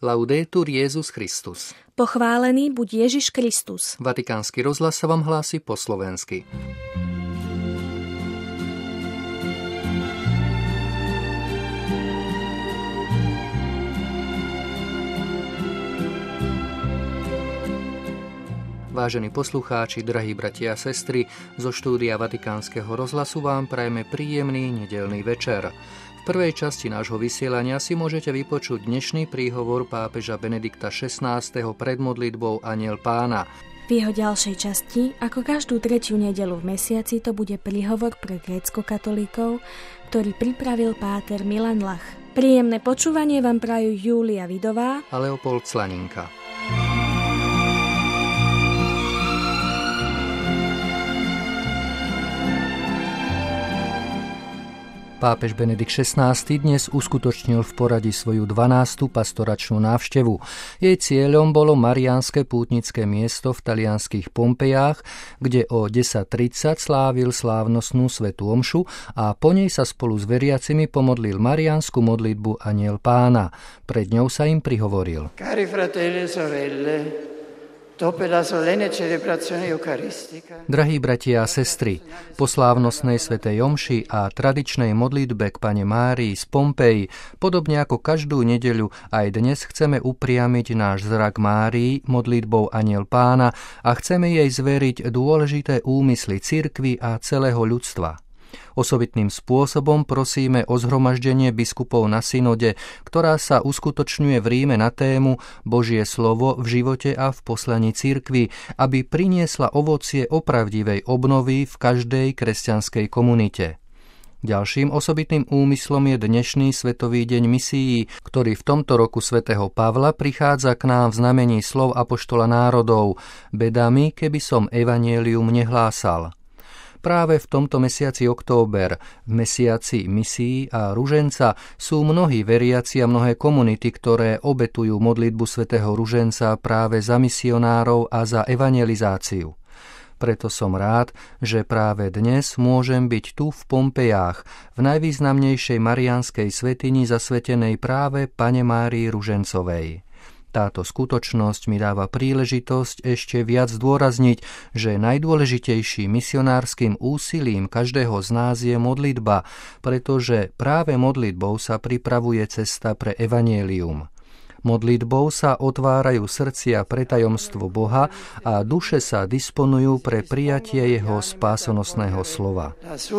Laudetur Jesus Christus. Pochválený buď Ježiš Kristus. Vatikánsky rozhlas sa vám hlási po slovensky. Vážení poslucháči, drahí bratia a sestry, zo štúdia Vatikánskeho rozhlasu vám prajeme príjemný nedeľný večer. V prvej časti nášho vysielania si môžete vypočuť dnešný príhovor pápeža Benedikta XVI pred modlitbou Anjel Pána. V jeho ďalšej časti, ako každú tretiu nedeľu v mesiaci, to bude príhovor pre gréckokatolíkov, ktorý pripravil páter Milan Lach. Príjemné počúvanie vám prajú Júlia Vidová a Leopold Slaninka. Pápež Benedikt XVI dnes uskutočnil v poradí svoju 12. pastoračnú návštevu. Jej cieľom bolo mariánske pútnické miesto v talianskych Pompejách, kde o 10:30 slávil slávnostnú svätú omšu a po nej sa spolu s veriacimi pomodlil mariánsku modlitbu Anjel Pána. Pred ňou sa im prihovoril. Cari fratelli e sorelle, drahí bratia a sestry, po slávnostnej svätej omši a tradičnej modlitbe k Panne Márii z Pompeji, podobne ako každú nedeľu, aj dnes chceme upriamiť náš zrak Márii modlitbou Anjel Pána a chceme jej zveriť dôležité úmysly cirkvi a celého ľudstva. Osobitným spôsobom prosíme o zhromaždenie biskupov na synode, ktorá sa uskutočňuje v Ríme na tému Božie slovo v živote a v poslaní cirkvi, aby priniesla ovocie opravdivej obnovy v každej kresťanskej komunite. Ďalším osobitným úmyslom je dnešný Svetový deň misií, ktorý v tomto roku svätého Pavla prichádza k nám v znamení slov apoštola národov: Beda mi, keby som evanjelium nehlásal. Práve v tomto mesiaci október, v mesiaci misií a ruženca, sú mnohí veriaci a mnohé komunity, ktoré obetujú modlitbu svätého ruženca práve za misionárov a za evangelizáciu. Preto som rád, že práve dnes môžem byť tu v Pompejách, v najvýznamnejšej mariánskej svätyni zasvetenej práve Panne Márii Ružencovej. Táto skutočnosť mi dáva príležitosť ešte viac zdôrazniť, že najdôležitejším misionárskym úsilím každého z nás je modlitba, pretože práve modlitbou sa pripravuje cesta pre evanjelium. Modlitbou sa otvárajú srdcia pre tajomstvo Boha a duše sa disponujú pre prijatie jeho spásonosného slova.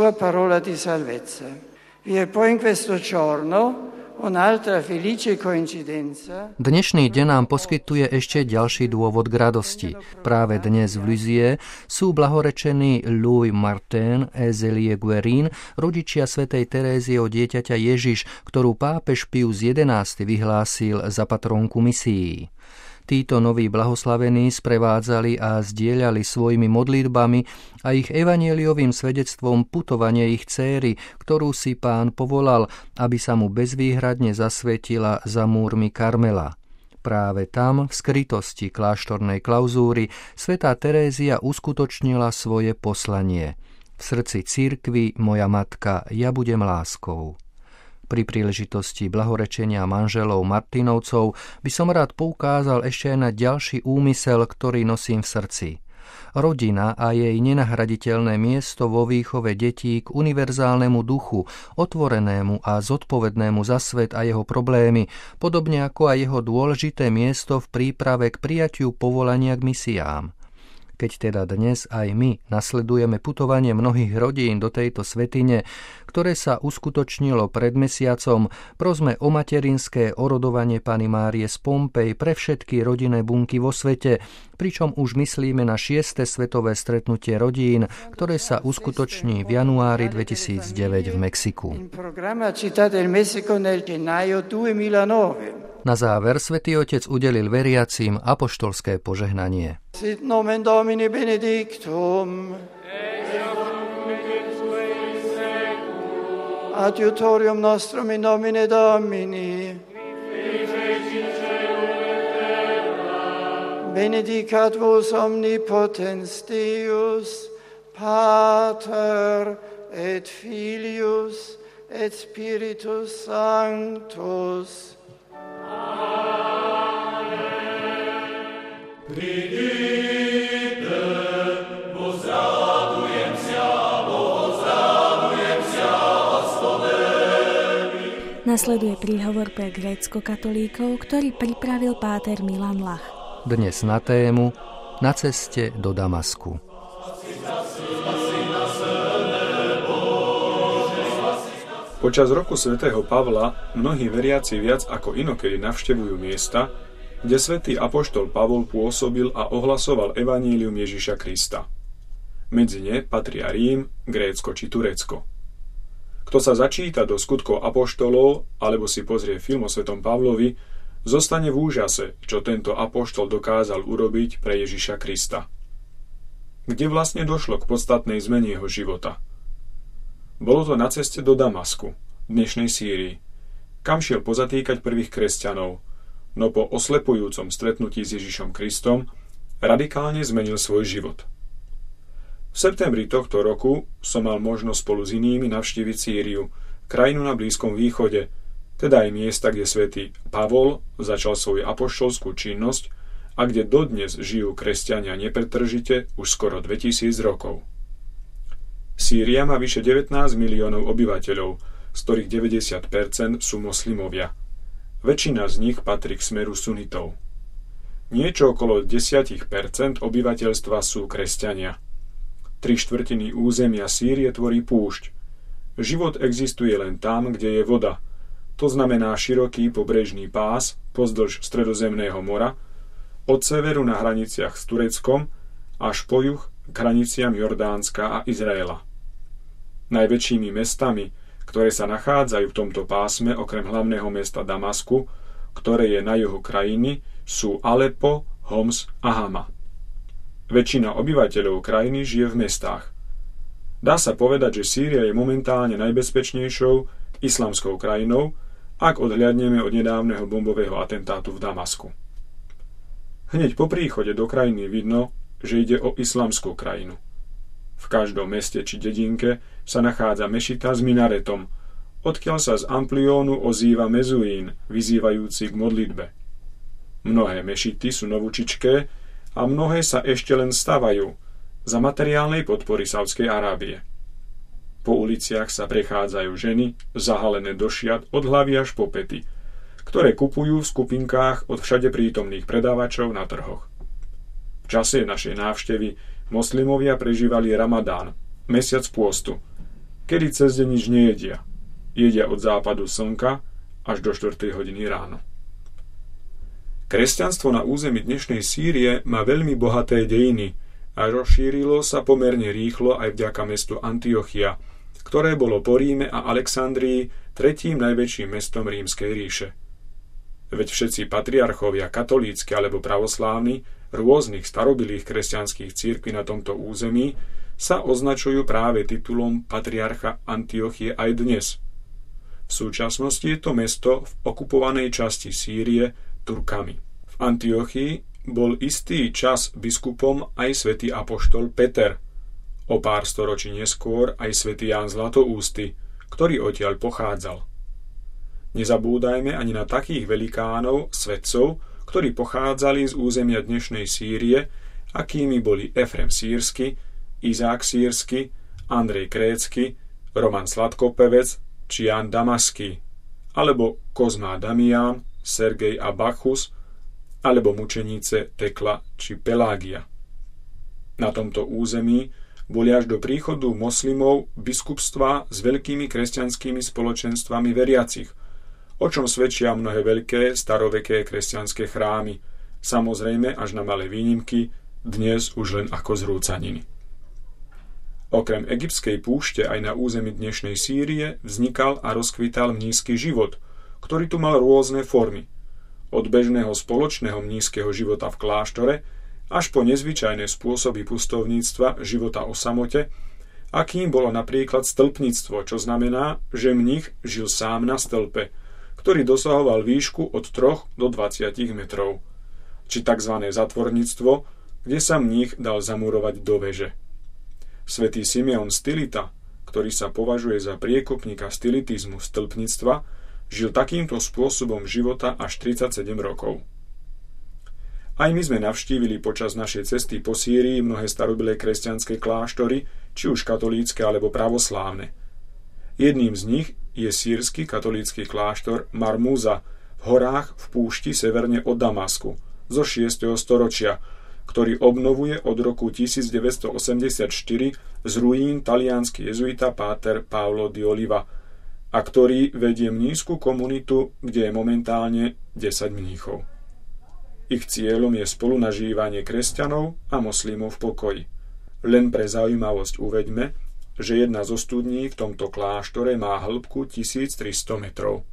Dnešný deň nám poskytuje ešte ďalší dôvod k radosti. Práve dnes v Lizie sú blahorečení Louis Martin a Zélie Guérin, rodičia svätej Terézie od dieťaťa Ježiš, ktorú pápež Pius XI vyhlásil za patrónku misií. Títo noví blahoslavení sprevádzali a zdieľali svojimi modlitbami a ich evanjeliovým svedectvom putovanie ich céry, ktorú si Pán povolal, aby sa mu bezvýhradne zasvetila za múrmi Karmela. Práve tam, v skrytosti kláštornej klauzúry, svätá Terézia uskutočnila svoje poslanie. V srdci cirkvi, moja matka, ja budem láskou. Pri príležitosti blahorečenia manželov Martinovcov by som rád poukázal ešte aj na ďalší úmysel, ktorý nosím v srdci. Rodina a jej nenahraditeľné miesto vo výchove detí k univerzálnemu duchu, otvorenému a zodpovednému za svet a jeho problémy, podobne ako aj jeho dôležité miesto v príprave k prijatiu povolania k misiám. Keď teda dnes aj my nasledujeme putovanie mnohých rodín do tejto svätyne, ktoré sa uskutočnilo pred mesiacom, prosme o materinské orodovanie Panny Márie z Pompej pre všetky rodinné bunky vo svete, pričom už myslíme na 6. svetové stretnutie rodín, ktoré sa uskutoční v januári 2009 v Mexiku. Na záver Svätý Otec udelil veriacím apoštolské požehnanie. Sit nomen Domini benedictum. Adiutorium nostrum in nomine Domini. Benedicat vos omnipotens Deus, Pater et Filius et Spiritus Sanctus. Amen. Nasleduje príhovor pre grécko-katolíkov, ktorý pripravil páter Milan Lach. Dnes na tému Na ceste do Damasku. Počas roku svätého Pavla mnohí veriaci viac ako inokedy navštevujú miesta, kde svätý apoštol Pavol pôsobil a ohlasoval evanílium Ježiša Krista. Medzi ne patria Rím, Grécko či Turecko. Kto sa začíta do skutkov apoštolov alebo si pozrie film o svätom Pavlovi, zostane v úžase, čo tento apoštol dokázal urobiť pre Ježiša Krista. Kde vlastne došlo k podstatnej zmene jeho života? Bolo to na ceste do Damasku, dnešnej Sýrii, kam šiel pozatýkať prvých kresťanov, no po oslepujúcom stretnutí s Ježišom Kristom radikálne zmenil svoj život. V septembri tohto roku som mal možnosť spolu s inými navštíviť Sýriu, krajinu na Blízkom východe, teda aj miesta, kde svätý Pavol začal svoju apoštolskú činnosť a kde dodnes žijú kresťania nepretržite už skoro 2000 rokov. Sýria má vyše 19 miliónov obyvateľov, z ktorých 90% sú moslimovia. Väčšina z nich patrí k smeru sunitov. Niečo okolo 10% obyvateľstva sú kresťania. 3/4 územia Sýrie tvorí púšť. Život existuje len tam, kde je voda. To znamená široký pobrežný pás pozdĺž Stredozemného mora, od severu na hraniciach s Tureckom až po juh k hraniciam Jordánska a Izraela. Najväčšími mestami, ktoré sa nachádzajú v tomto pásme, okrem hlavného mesta Damasku, ktoré je na juhu krajiny, sú Aleppo, Homs a Hama. Väčšina obyvateľov krajiny žije v mestách. Dá sa povedať, že Sýria je momentálne najbezpečnejšou islamskou krajinou, ak odhliadneme od nedávneho bombového atentátu v Damasku. Hneď po príchode do krajiny vidno, že ide o islamskú krajinu. V každom meste či dedinke sa nachádza mešita s minaretom, odkiaľ sa z ampliónu ozýva mezuín, vyzývajúci k modlitbe. Mnohé mešity sú novúčičké a mnohé sa ešte len stavajú za materiálnej podpory Saudskej Arábie. Po uliciach sa prechádzajú ženy, zahalené do šiat od hlavy až po pety, ktoré kupujú v skupinkách od všade prítomných predávačov na trhoch. V čase našej návštevy moslimovia prežívali Ramadán, mesiac pôstu, kedy cez deň nič nejedia. Jedia od západu slnka až do 4 hodiny ráno. Kresťanstvo na území dnešnej Sýrie má veľmi bohaté dejiny a rozšírilo sa pomerne rýchlo aj vďaka mestu Antiochia, ktoré bolo po Ríme a Alexandrii tretím najväčším mestom Rímskej ríše. Veď všetci patriarchovia katolícki alebo pravoslávni rôznych starobilých kresťanských cirkví na tomto území sa označujú práve titulom patriarcha Antiochie aj dnes. V súčasnosti je to mesto v okupovanej časti Sýrie Turkami. V Antiochii bol istý čas biskupom aj svätý apoštol Peter, o pár storočí neskôr aj svätý Ján Zlatoústy, ktorý odtiaľ pochádzal. Nezabúdajme ani na takých velikánov, svetcov, ktorí pochádzali z územia dnešnej Sýrie, akými boli Efrem Sýrsky, Izák Sýrsky, Andrej Krécky, Roman Sladkopevec či Ján Damaský, alebo Kozma Damián, Sergej a Bachus, alebo mučeníce Tekla či Pelágia. Na tomto území boli až do príchodu moslimov biskupstvá s veľkými kresťanskými spoločenstvami veriacich, o čom svedčia mnohé veľké staroveké kresťanské chrámy, samozrejme až na malé výnimky, dnes už len ako zrúcaniny. Okrem egyptskej púšte aj na území dnešnej Sýrie vznikal a rozkvital mníšsky život, ktorý tu mal rôzne formy. Od bežného spoločného mníšskeho života v kláštore až po nezvyčajné spôsoby pustovníctva, života o samote, akým bolo napríklad stĺpnictvo, čo znamená, že mních žil sám na stĺpe, ktorý dosahoval výšku od 3 do 20 metrov, či tzv. Zatvorníctvo, kde sa mních dal zamurovať do veže. Svätý Simeon Stylita, ktorý sa považuje za priekopníka stylitizmu stĺpnictva, žil takýmto spôsobom života až 37 rokov. Aj my sme navštívili počas našej cesty po Sýrii mnohé starobilé kresťanské kláštory, či už katolícke alebo pravoslávne. Jedným z nich je sýrsky katolícky kláštor Marmúza v horách v púšti severne od Damasku zo 6. storočia, ktorý obnovuje od roku 1984 z ruín taliansky jezuita páter Paolo di Oliva a ktorý vedie mníšsku komunitu, kde je momentálne 10 mníchov. Ich cieľom je spolunažívanie kresťanov a moslimov v pokoji. Len pre zaujímavosť uveďme, že jedna zo studní v tomto kláštore má hĺbku 1300 metrov.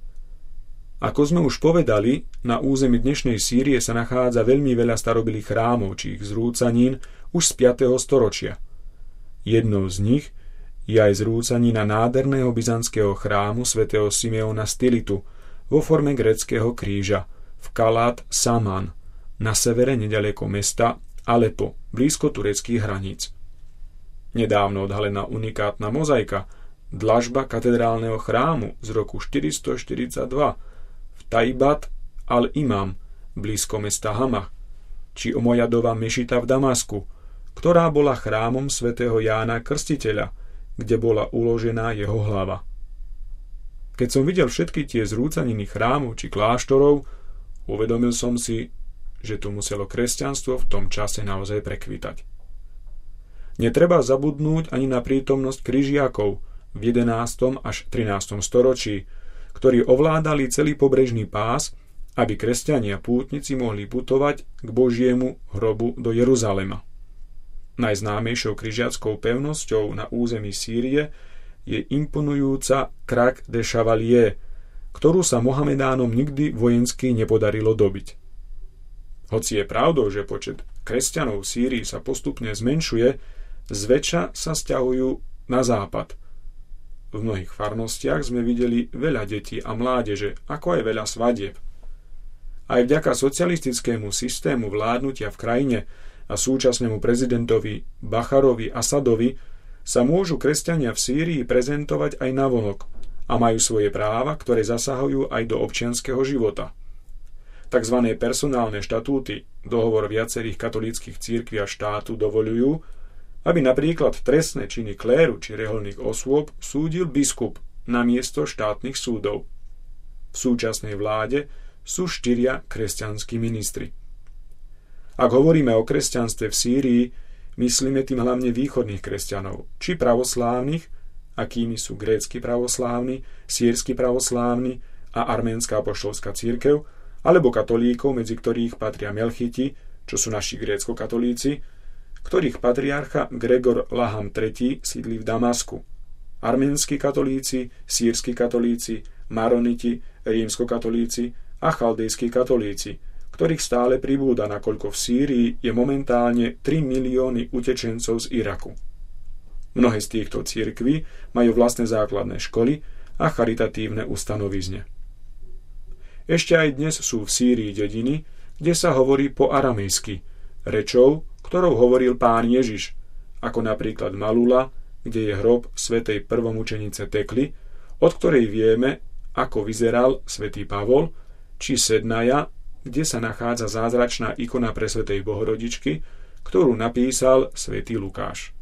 Ako sme už povedali, na území dnešnej Sýrie sa nachádza veľmi veľa starobilých chrámov či ich zrúcanín už z 5. storočia. Jednou z nich je aj zrúcanina nádherného byzantského chrámu svätého Simeona Stylitu vo forme gréckeho kríža v Kalat Saman na severe nedaleko mesta Alepo, blízko tureckých hraníc. Nedávno odhalená unikátna mozaika, dlažba katedrálneho chrámu z roku 442 v Taibat al-Imam, blízko mesta Hama, či Omojadova mešita v Damasku, ktorá bola chrámom svätého Jána Krstiteľa, kde bola uložená jeho hlava. Keď som videl všetky tie zrúcaniny chrámov či kláštorov, uvedomil som si, že tu muselo kresťanstvo v tom čase naozaj prekvitať. Netreba zabudnúť ani na prítomnosť križiakov v 11. až 13. storočí, ktorí ovládali celý pobrežný pás, aby kresťania pútnici mohli putovať k Božiemu hrobu do Jeruzalema. Najznámejšou križiackou pevnosťou na území Sýrie je imponujúca Krak de Chevalier, ktorú sa Mohamedánom nikdy vojensky nepodarilo dobiť. Hoci je pravdou, že počet kresťanov v Sýrii sa postupne zmenšuje, zväčša sa sťahujú na západ. V mnohých farnostiach sme videli veľa detí a mládeže, ako aj veľa svadieb. Aj vďaka socialistickému systému vládnutia v krajine a súčasnému prezidentovi Bacharovi Asadovi sa môžu kresťania v Sýrii prezentovať aj navonok a majú svoje práva, ktoré zasahujú aj do občianskeho života. Takzvané personálne štatúty, dohovor viacerých katolíckych cirkví a štátu dovoľujú, aby napríklad trestné činy kléru či reholných osôb súdil biskup namiesto štátnych súdov. V súčasnej vláde sú 4 kresťanskí ministri. Ak hovoríme o kresťanstve v Sýrii, myslíme tým hlavne východných kresťanov, či pravoslávnych, akými sú grécky pravoslávni, sýrsky pravoslávni a arménska apoštolská cirkev, alebo katolíkov, medzi ktorých patria Melchiti, čo sú naši grécko-katolíci, ktorých patriarcha Gregor Laham III sídli v Damasku. Arménski katolíci, sýrski katolíci, maroniti, rímskokatolíci a chaldejskí katolíci, ktorých stále pribúda, nakoľko v Sýrii je momentálne 3 milióny utečencov z Iraku. Mnohé z týchto cirkví majú vlastné základné školy a charitatívne ustanovizne. Ešte aj dnes sú v Sýrii dediny, kde sa hovorí po aramejsky, rečou, ktorou hovoril Pán Ježiš, ako napríklad Malula, kde je hrob svätej prvomučenice Tekly, od ktorej vieme, ako vyzeral svätý Pavol, či Sednaja, kde sa nachádza zázračná ikona pre svätej Bohorodičky, ktorú napísal svätý Lukáš.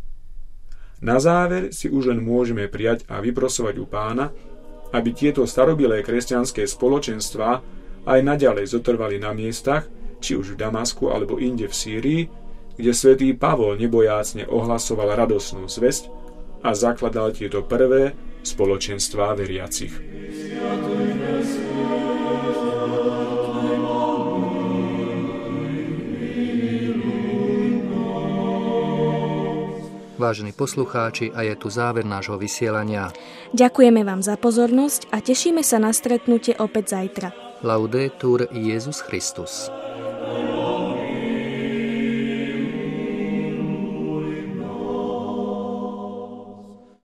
Na záver si už len môžeme prijať a vyprosovať u Pána, aby tieto starobilé kresťanské spoločenstvá aj naďalej zotrvali na miestach, či už v Damasku alebo inde v Sýrii, kde svätý Pavol nebojácne ohlasoval radosnú zvesť a zakladal tieto prvé spoločenstvá veriacich. Vážení poslucháči, a je tu záver nášho vysielania. Ďakujeme vám za pozornosť a tešíme sa na stretnutie opäť zajtra. Laudetur Jesus Christus.